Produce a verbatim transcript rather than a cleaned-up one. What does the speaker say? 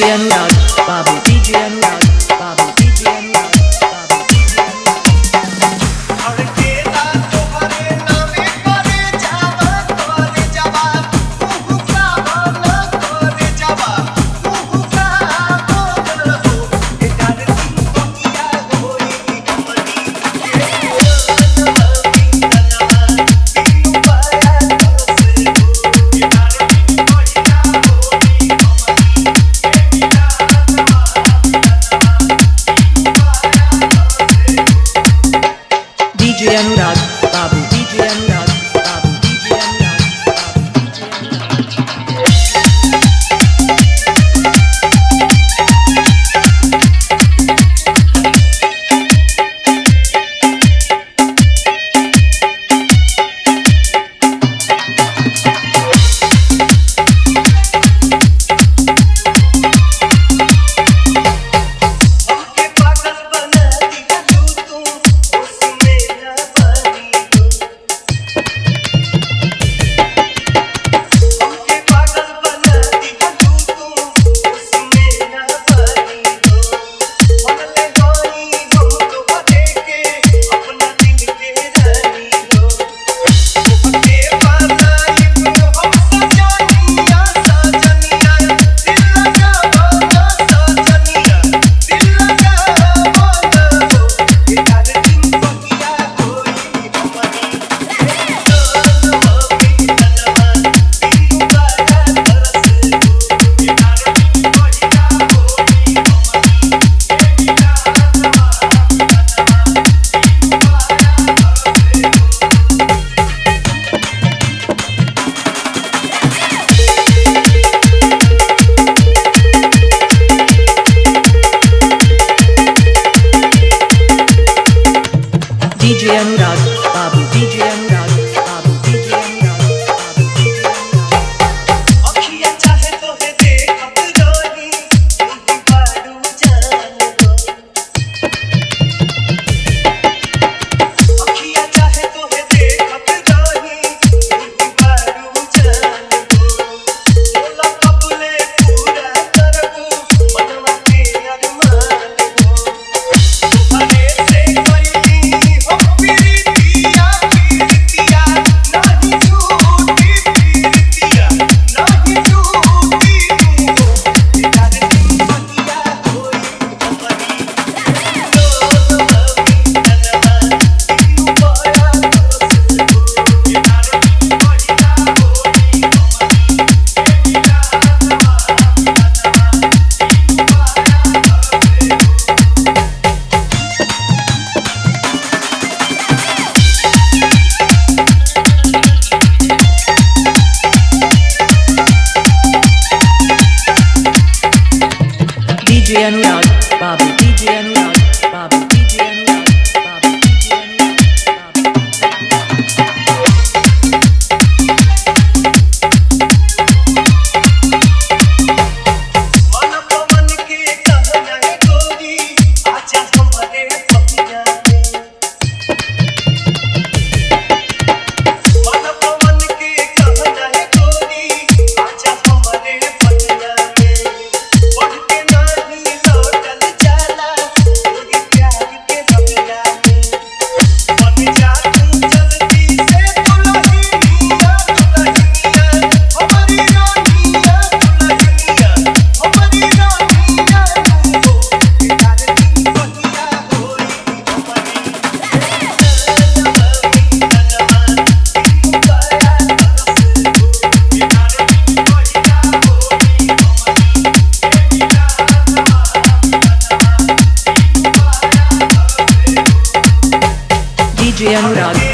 Anurag, Babu, D J Anurag, Babu, D J Anurag, Babu, D J Anurag. D J Anurag, Babu, D J Anurag, Babu, D J Anurag, Babu, D J Anurag, Babu, D J Anurag, Babu, D J Anurag, Babu, D J Anurag. अखियाँ चाहे तो है देखत रही, तुही बारू जान दो। अखियाँ चाहे तो है देखत रही, तुही बारू जान दो। बोला कबूले पूरा करबू, मनवा के अरमान हो। तुम्हारे से कोई हो प्रीतिया प्रीतिया नहीं झूठी प्रीतिया नहीं झूठी तू हो यार दिन बनिया कोई हमारी डोल मवी तलवा तू बड़ा दोस्त हो यार दिन बनिया कोई हमारी मेरा तलवा तलवा तू बड़ा D J Anurag, Babu, D J Anurag, Babu, D J Anurag, Babu, D J Anurag, Babu. मन पवन के कहना है गोरी आजा हमारे पपिया पे मन पवन के कहना है गोरी आजा हमारे पपिया पे बढ़ के नहीं लौटल जाला गोरी प्यार के रबिया पे बन जा तू जल्दी से दुल्हनिया दुल्हनिया हमारी रानिया दुल्हनिया हमारी रानिया तू हो यार दिन बनिया होई हमारी तलवा तलवा तू बड़ा दोस्त हो यार दिन बनिया होई हमारी मेरा तलवा तलवा तू बड़ा दोस्त हो D J Anurag,